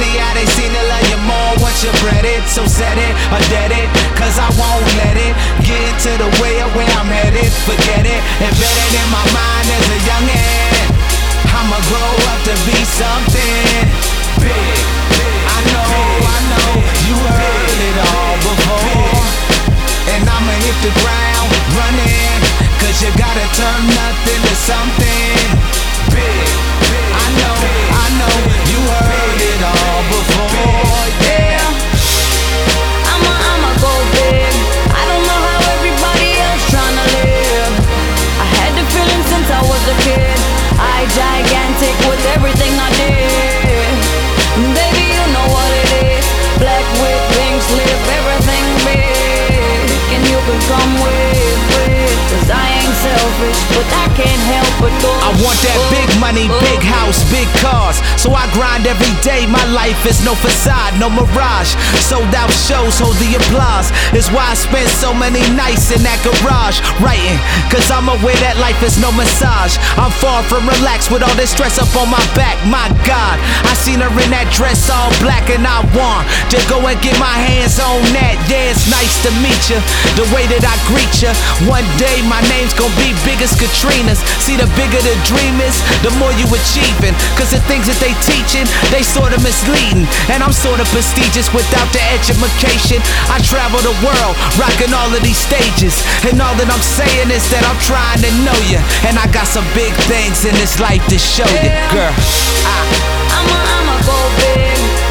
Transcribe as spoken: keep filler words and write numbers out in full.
see how they seem to love you more once you bred it. So set it or dead it, cause I won't let it get into the way of where I'm headed. Forget it, embedded in my mind as a youngin'. I'ma grow up to be something big. I know, I know, you heard it all before. And I'ma hit the ground running, cause you gotta turn nothing to something big. I know, I know, you heard it all before, yeah. I'ma, I'ma go big. I don't know how everybody else tryna live. I had the feeling since I was a kid. I gigantic with everything I did. Baby, you know what it is. Black with pink slip, everything big. And you can come with, with. Cause I ain't selfish, but I can't help but go. I want that big money, big house, big cars. So I grind every day, my life is no facade, no mirage. Sold out shows, hold the applause. It's why I spend so many nights in that garage writing, cause I'm aware that life is no massage. I'm far from relaxed with all this stress up on my back. My God, I seen her in that dress all black and I want to go and get my hands on that. Yeah, it's nice to meet you, the way that I greet you. One day my name's gonna be big as Katrina's. See, the bigger the dream is, the more you achieving. Cause the things that they teaching, they sorta misleading. And I'm sorta prestigious without the education. I travel the world, rocking all of these stages. And all that I'm saying is that I'm trying to know you. And I got some big things in this life to show you, girl. I I'ma, I'ma go big.